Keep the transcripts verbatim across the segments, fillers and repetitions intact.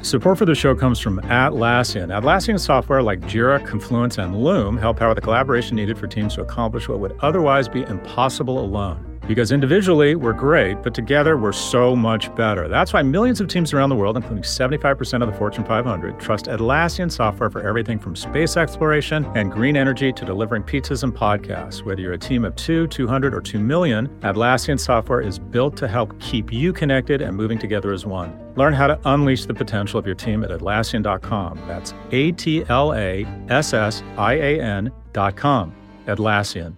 Support for the show comes from Atlassian. Atlassian software like Jira, Confluence, and Loom help power the collaboration needed for teams to accomplish what would otherwise be impossible alone. Because individually, we're great, but together, we're so much better. That's why millions of teams around the world, including seventy-five percent of the Fortune five hundred, trust Atlassian software for everything from space exploration and green energy to delivering pizzas and podcasts. Whether you're a team of two, two hundred, or two million, Atlassian software is built to help keep you connected and moving together as one. Learn how to unleash the potential of your team at Atlassian dot com. That's A T L A S S I A N dot com. Atlassian.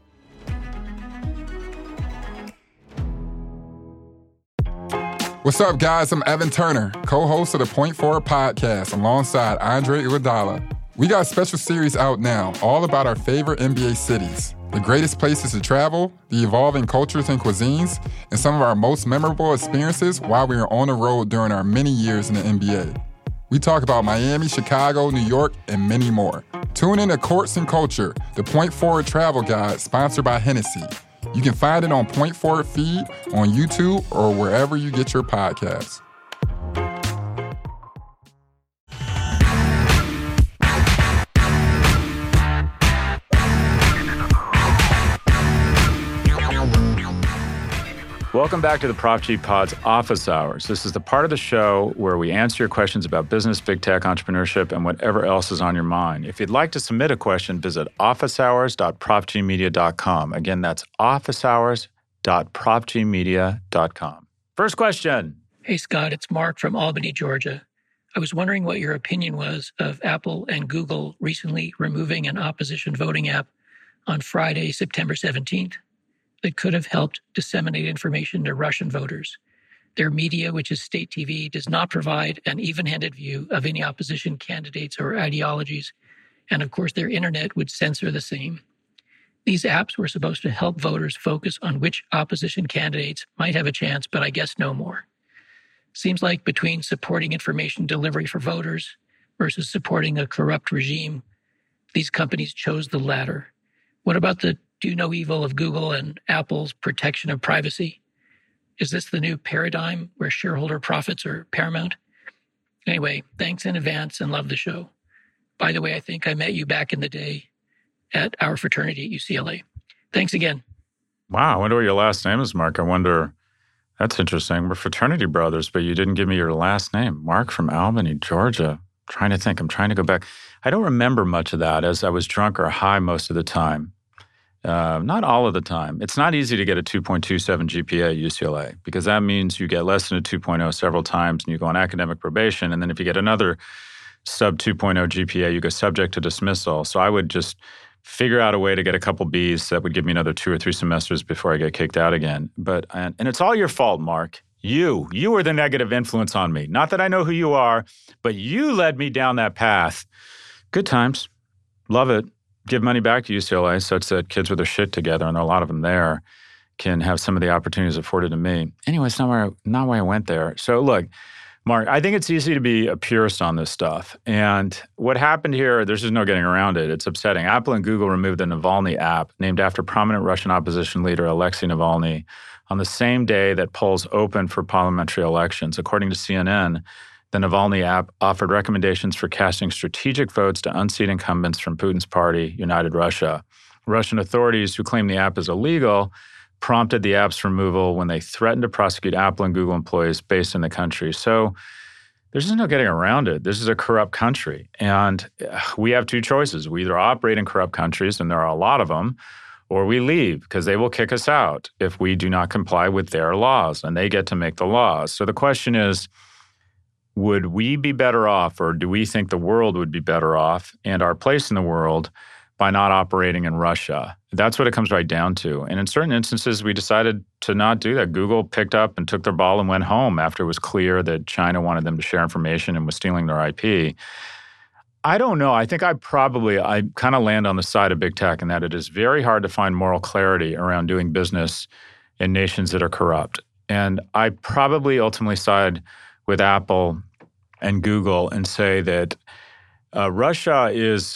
What's up, guys? I'm Evan Turner, co-host of the Point Forward podcast alongside Andre Iguodala. We got a special series out now, all about our favorite N B A cities, the greatest places to travel, the evolving cultures and cuisines, and some of our most memorable experiences while we were on the road during our many years in the N B A. We talk about Miami, Chicago, New York, and many more. Tune in to Courts and Culture, the Point Forward travel guide sponsored by Hennessy. You can find it on Point Forward feed, on YouTube, or wherever you get your podcasts. Welcome back to the Prop G Pod's Office Hours. This is the part of the show where we answer your questions about business, big tech, entrepreneurship, and whatever else is on your mind. If you'd like to submit a question, visit office hours dot prop g media dot com. Again, that's office hours dot prop g media dot com. First question. Hey, Scott, it's Mark from Albany, Georgia. I was wondering what your opinion was of Apple and Google recently removing an opposition voting app on Friday, September seventeenth. That could have helped disseminate information to Russian voters. Their media, which is state T V, does not provide an even-handed view of any opposition candidates or ideologies, and of course their internet would censor the same. These apps were supposed to help voters focus on which opposition candidates might have a chance, but I guess no more. Seems like between supporting information delivery for voters versus supporting a corrupt regime, these companies chose the latter. What about the do no evil of Google and Apple's protection of privacy? Is this the new paradigm where shareholder profits are paramount? Anyway, thanks in advance and love the show. By the way, I think I met you back in the day at our fraternity at U C L A. Thanks again. Wow, I wonder what your last name is, Mark. I wonder, that's interesting. We're fraternity brothers, but you didn't give me your last name. Mark from Albany, Georgia. I'm trying to think. I'm trying to go back. I don't remember much of that as I was drunk or high most of the time. Uh, not all of the time. It's not easy to get a two point two seven G P A at U C L A because that means you get less than a two point oh several times and you go on academic probation. And then if you get another sub two point oh G P A, you go subject to dismissal. So I would just figure out a way to get a couple B's that would give me another two or three semesters before I get kicked out again. But and, and it's all your fault, Mark. You. You were the negative influence on me. Not that I know who you are, but you led me down that path. Good times. Love it. Give money back to U C L A such that kids with their shit together, and there are a lot of them there, can have some of the opportunities afforded to me. Anyway, it's not why I, not why I went there. So look, Mark, I think it's easy to be a purist on this stuff. And what happened here, there's just no getting around it. It's upsetting. Apple and Google removed the Navalny app, named after prominent Russian opposition leader Alexei Navalny, on the same day that polls opened for parliamentary elections. According to C N N, the Navalny app offered recommendations for casting strategic votes to unseat incumbents from Putin's party, United Russia. Russian authorities, who claim the app is illegal, prompted the app's removal when they threatened to prosecute Apple and Google employees based in the country. So there's just no getting around it. This is a corrupt country. And we have two choices. We either operate in corrupt countries, and there are a lot of them, or we leave because they will kick us out if we do not comply with their laws, and they get to make the laws. So the question is, would we be better off, or do we think the world would be better off and our place in the world by not operating in Russia? That's what it comes right down to. And in certain instances, we decided to not do that. Google picked up and took their ball and went home after it was clear that China wanted them to share information and was stealing their I P. I don't know. I think I probably, I kind of land on the side of big tech in that it is very hard to find moral clarity around doing business in nations that are corrupt. And I probably ultimately side with Apple and Google and say that uh, Russia is,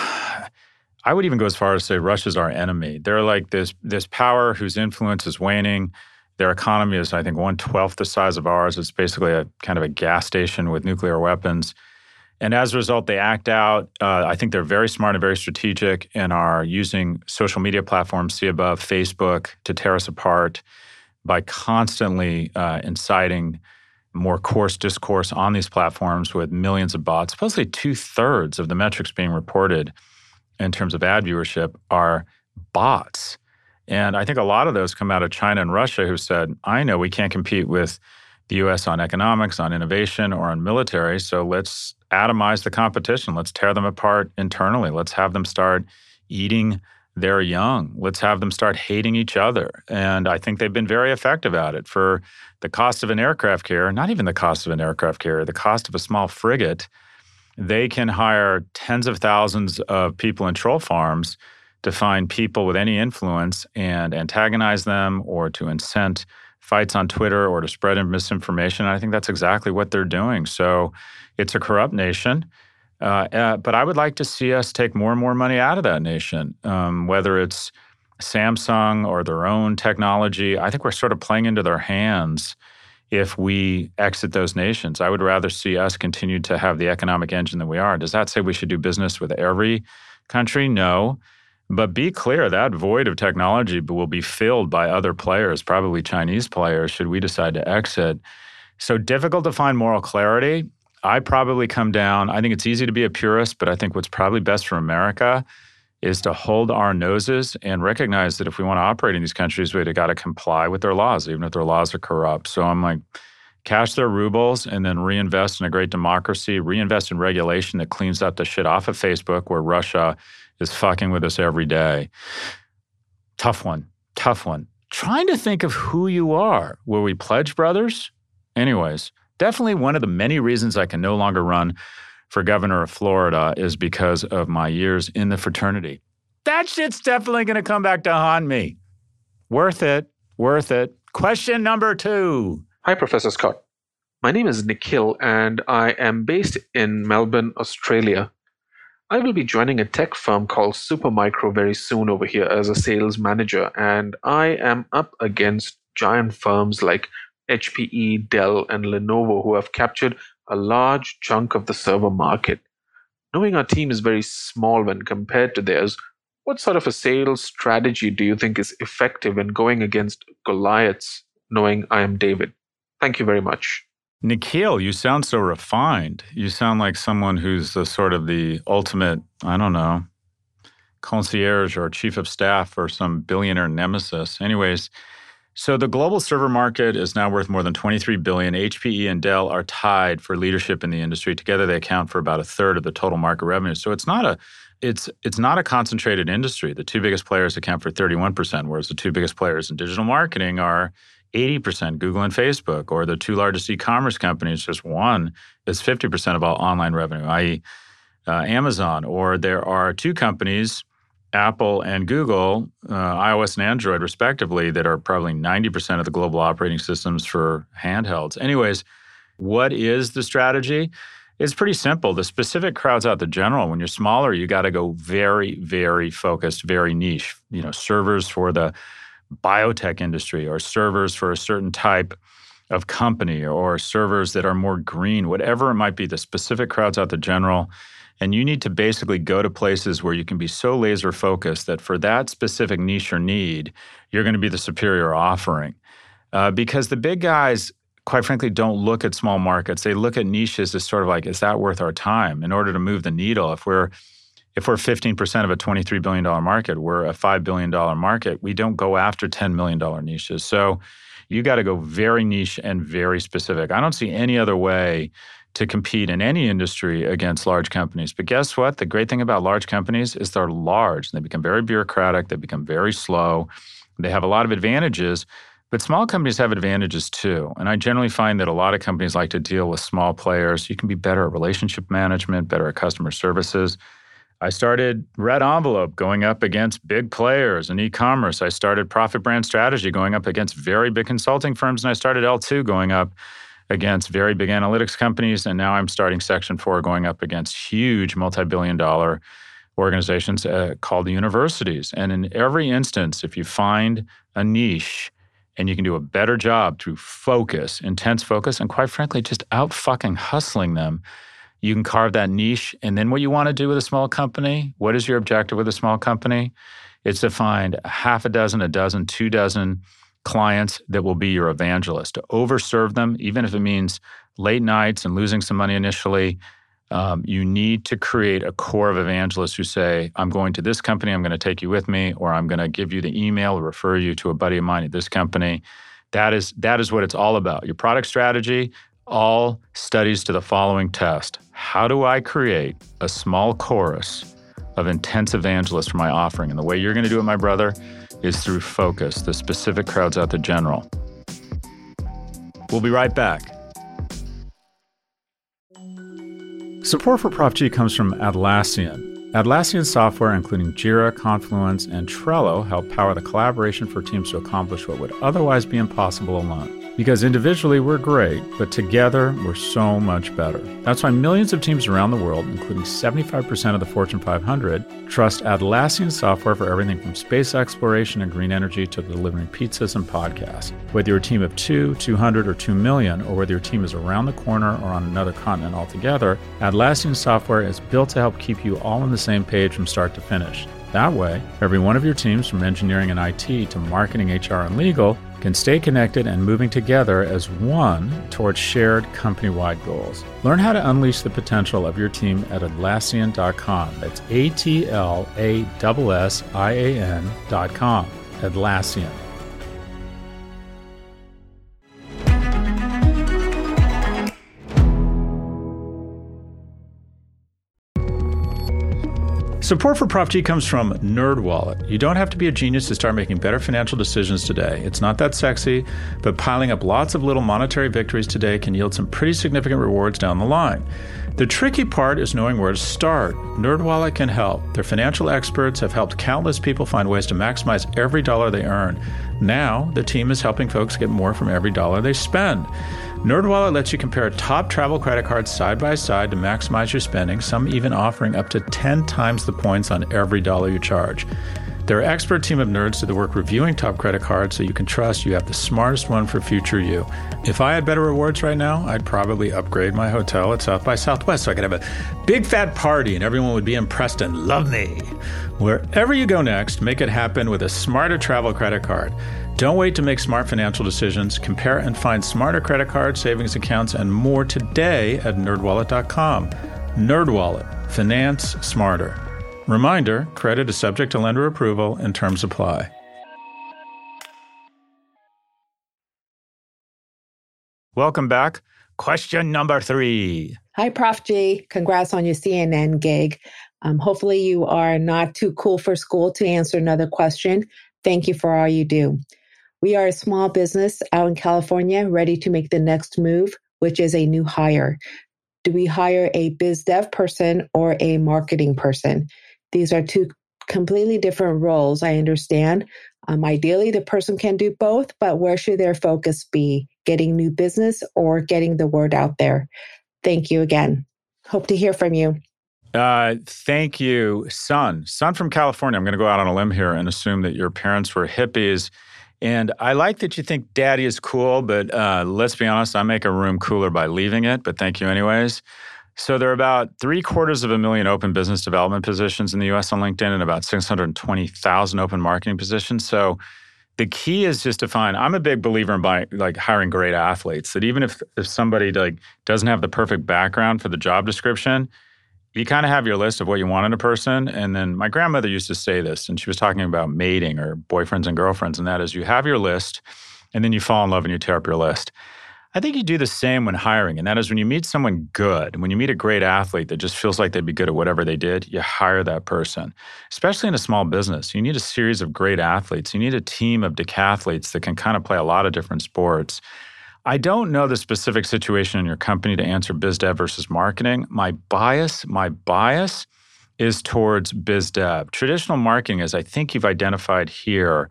I would even go as far as to say Russia's our enemy. They're like this this power whose influence is waning, Their economy is, I think, one-twelfth the size of ours. It's basically a kind of a gas station with nuclear weapons. And as a result, they act out. Uh, I think they're very smart and very strategic and are using social media platforms, see above, Facebook, to tear us apart by constantly uh, inciting more coarse discourse on these platforms with millions of bots. Supposedly two-thirds of the metrics being reported in terms of ad viewership are bots. And I think a lot of those come out of China and Russia, who said, I know we can't compete with the U S on economics, on innovation, or on military, so let's atomize the competition. Let's tear them apart internally. Let's have them start eating their young. Let's have them start hating each other. And I think they've been very effective at it. For the cost of an aircraft carrier, not even the cost of an aircraft carrier, the cost of a small frigate, they can hire tens of thousands of people in troll farms to find people with any influence and antagonize them or to incent fights on Twitter or to spread misinformation. And I think that's exactly what they're doing. So it's a corrupt nation. Uh, uh, but I would like to see us take more and more money out of that nation, um, whether it's Samsung or their own technology. I think we're sort of playing into their hands if we exit those nations. I would rather see us continue to have the economic engine that we are. Does that say we should do business with every country? No. But be clear, that void of technology will be filled by other players, probably Chinese players, should we decide to exit. So difficult to find moral clarity. I probably come down, I think it's easy to be a purist, but I think what's probably best for America is to hold our noses and recognize that if we want to operate in these countries, we've got to comply with their laws, even if their laws are corrupt. So I'm like, cash their rubles and then reinvest in a great democracy, reinvest in regulation that cleans up the shit off of Facebook where Russia is fucking with us every day. Tough one, tough one. Trying to think of who you are. Were we Pledge Brothers? Anyways, definitely one of the many reasons I can no longer run for governor of Florida is because of my years in the fraternity. That shit's definitely going to come back to haunt me. Worth it, worth it. Question number two. Hi, Professor Scott. My name is Nikhil, and I am based in Melbourne, Australia. I will be joining a tech firm called Supermicro very soon over here as a sales manager, and I am up against giant firms like H P E, Dell, and Lenovo who have captured a large chunk of the server market. Knowing our team is very small when compared to theirs, what sort of a sales strategy do you think is effective in going against Goliaths, knowing I am David? Thank you very much. Nikhil, you sound so refined. You sound like someone who's the sort of the ultimate, I don't know, concierge or chief of staff or some billionaire nemesis. Anyways, so the global server market is now worth more than twenty-three billion dollars. H P E and Dell are tied for leadership in the industry. Together, they account for about a third of the total market revenue. So it's not a it's it's not a concentrated industry. The two biggest players account for thirty-one percent, whereas the two biggest players in digital marketing are eighty percent, Google and Facebook, or the two largest e-commerce companies, just one is fifty percent of all online revenue, that is. Uh, Amazon. Or there are two companies, Apple and Google, uh, iOS and Android respectively, that are probably ninety percent of the global operating systems for handhelds. Anyways, what is the strategy? It's pretty simple. The specific crowds out the general. When you're smaller, you got to go very, very focused, very niche. You know, servers for the biotech industry or servers for a certain type of company or servers that are more green, whatever it might be, the specific crowds out the general. And you need to basically go to places where you can be so laser focused that for that specific niche or need, you're going to be the superior offering. Uh, because the big guys, quite frankly, don't look at small markets. They look at niches as sort of like, is that worth our time? In order to move the needle, if we're if we're fifteen percent of a twenty-three billion dollars market, we're a five billion dollars market, we don't go after ten million dollars niches. So you got to go very niche and very specific. I don't see any other way to compete in any industry against large companies. But guess what? The great thing about large companies is they're large. They become very bureaucratic. They become very slow. They have a lot of advantages, but small companies have advantages too. And I generally find that a lot of companies like to deal with small players. You can be better at relationship management, better at customer services. I started Red Envelope going up against big players in e-commerce. I started Profit Brand Strategy going up against very big consulting firms. And I started L two going up against very big analytics companies. And now I'm starting Section four going up against huge multi-billion dollar organizations uh, called universities. And in every instance, if you find a niche And you can do a better job through focus, intense focus, and quite frankly, just out fucking hustling them. You can carve that niche. And then what you want to do with a small company, what is your objective with a small company? It's to find half a dozen, a dozen, two dozen clients that will be your evangelist, to overserve them, even if it means late nights and losing some money initially. Um, you need to create a core of evangelists who say, I'm going to this company, I'm going to take you with me, or I'm going to give you the email or refer you to a buddy of mine at this company. That is, that is what it's all about. Your product strategy, all studies to the following test. How do I create a small chorus of intense evangelists for my offering? And the way you're going to do it, my brother, is through focus, the specific crowds out the general. We'll be right back. Support for Prof G comes from Atlassian. Atlassian software, including Jira, Confluence, and Trello, help power the collaboration for teams to accomplish what would otherwise be impossible alone. Because individually we're great, but together we're so much better. That's why millions of teams around the world, including seventy-five percent of the Fortune five hundred, trust Atlassian software for everything from space exploration and green energy to delivering pizzas and podcasts. Whether you're a team of two, two hundred, or two million, or whether your team is around the corner or on another continent altogether, Atlassian software is built to help keep you all on the same page from start to finish. That way, every one of your teams, from engineering and I T to marketing, H R, and legal, can stay connected and moving together as one towards shared company-wide goals. Learn how to unleash the potential of your team at Atlassian dot com. That's A T L A S S I A N dot com. Atlassian. Support for Prof G comes from NerdWallet. You don't have to be a genius to start making better financial decisions today. It's not that sexy, but piling up lots of little monetary victories today can yield some pretty significant rewards down the line. The tricky part is knowing where to start. NerdWallet can help. Their financial experts have helped countless people find ways to maximize every dollar they earn. Now, the team is helping folks get more from every dollar they spend. NerdWallet lets you compare top travel credit cards side by side to maximize your spending, some even offering up to ten times the points on every dollar you charge. Their expert team of nerds do the work reviewing top credit cards so you can trust you have the smartest one for future you. If I had better rewards right now, I'd probably upgrade my hotel at South by Southwest so I could have a big fat party and everyone would be impressed and love me. Wherever you go next, make it happen with a smarter travel credit card. Don't wait to make smart financial decisions. Compare and find smarter credit cards, savings accounts, and more today at nerd wallet dot com. NerdWallet. Finance smarter. Reminder, credit is subject to lender approval and terms apply. Welcome back. Question number three. Hi, Prof G. Congrats on your C N N gig. Um, hopefully you are not too cool for school to answer another question. Thank you for all you do. We are a small business out in California ready to make the next move, which is a new hire. Do we hire a biz dev person or a marketing person? These are two completely different roles, I understand. Um, ideally, the person can do both, but where should their focus be? Getting new business or getting the word out there? Thank you again. Hope to hear from you. Uh, thank you, son. Son from California. I'm going to go out on a limb here and assume that your parents were hippies. And I like that you think daddy is cool, but uh, let's be honest, I make a room cooler by leaving it, but thank you anyways. So there are about three quarters of a million open business development positions in the U S on LinkedIn and about six hundred twenty thousand open marketing positions. So the key is just to find, I'm a big believer in buying, like hiring great athletes, that even if, if somebody like doesn't have the perfect background for the job description, you kind of have your list of what you want in a person. And then my grandmother used to say this, and she was talking about mating or boyfriends and girlfriends, and that is you have your list, and then you fall in love and you tear up your list. I think you do the same when hiring, and that is when you meet someone good, when you meet a great athlete that just feels like they'd be good at whatever they did, you hire that person. Especially in a small business, you need a series of great athletes. You need a team of decathletes that can kind of play a lot of different sports. I don't know the specific situation in your company to answer biz dev versus marketing. My bias, my bias is towards biz dev. Traditional marketing, as I think you've identified here,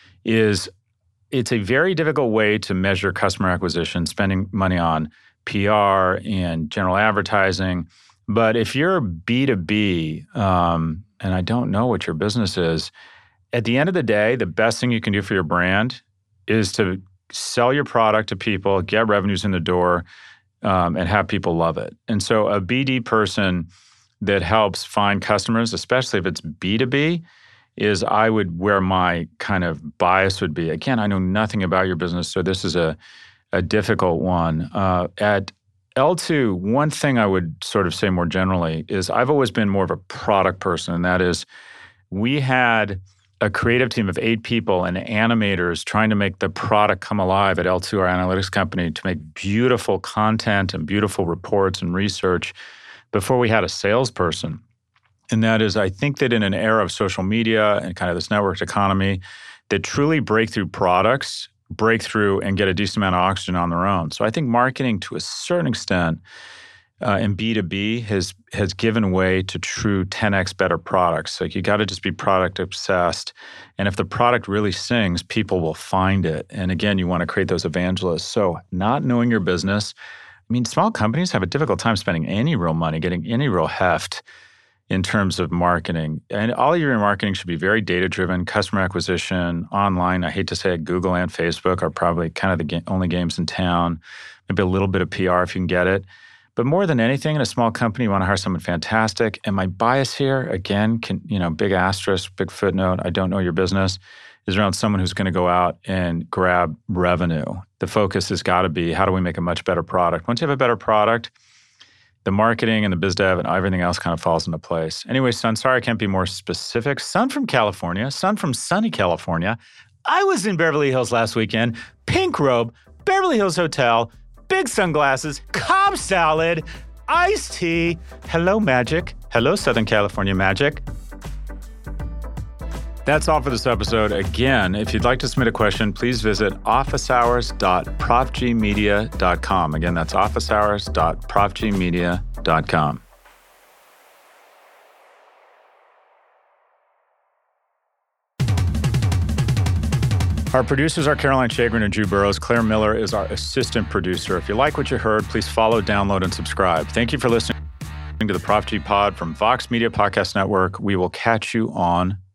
is it's a very difficult way to measure customer acquisition, spending money on P R and general advertising. But if you're B two B, um, and I don't know what your business is, at the end of the day, the best thing you can do for your brand is to sell your product to people, get revenues in the door, um, and have people love it. And so a B D person that helps find customers, especially if it's B two B, is I would, where my kind of bias would be. Again, I know nothing about your business, so this is a, a difficult one. Uh, at L two, one thing I would sort of say more generally is I've always been more of a product person, and that is we had a creative team of eight people and animators trying to make the product come alive at L two, our analytics company, to make beautiful content and beautiful reports and research before we had a salesperson. And that is, I think that in an era of social media and kind of this networked economy, that truly breakthrough products break through and get a decent amount of oxygen on their own. So I think marketing to a certain extent uh, in B two B has has given way to true ten X better products. Like you got to just be product obsessed. And if the product really sings, people will find it. And again, you want to create those evangelists. So not knowing your business, I mean, small companies have a difficult time spending any real money, getting any real heft in terms of marketing. And all of your marketing should be very data-driven, customer acquisition, online. I hate to say it, Google and Facebook are probably kind of the ga- only games in town. Maybe a little bit of P R if you can get it. But more than anything, in a small company, you want to hire someone fantastic. And my bias here, again, can, you know, big asterisk, big footnote, I don't know your business, is around someone who's going to go out and grab revenue. The focus has got to be, how do we make a much better product? Once you have a better product, the marketing and the biz dev and everything else kind of falls into place. Anyway, son, sorry I can't be more specific. Son from California, son from sunny California. I was in Beverly Hills last weekend, pink robe, Beverly Hills Hotel, big sunglasses, Cobb salad, iced tea. Hello, magic. Hello, Southern California magic. That's all for this episode. Again, if you'd like to submit a question, please visit office hours dot prof g media dot com. Again, that's office hours dot prof g media dot com. Our producers are Caroline Chagrin and Drew Burrows. Claire Miller is our assistant producer. If you like what you heard, please follow, download, and subscribe. Thank you for listening to the Prof G Pod from Vox Media Podcast Network. We will catch you on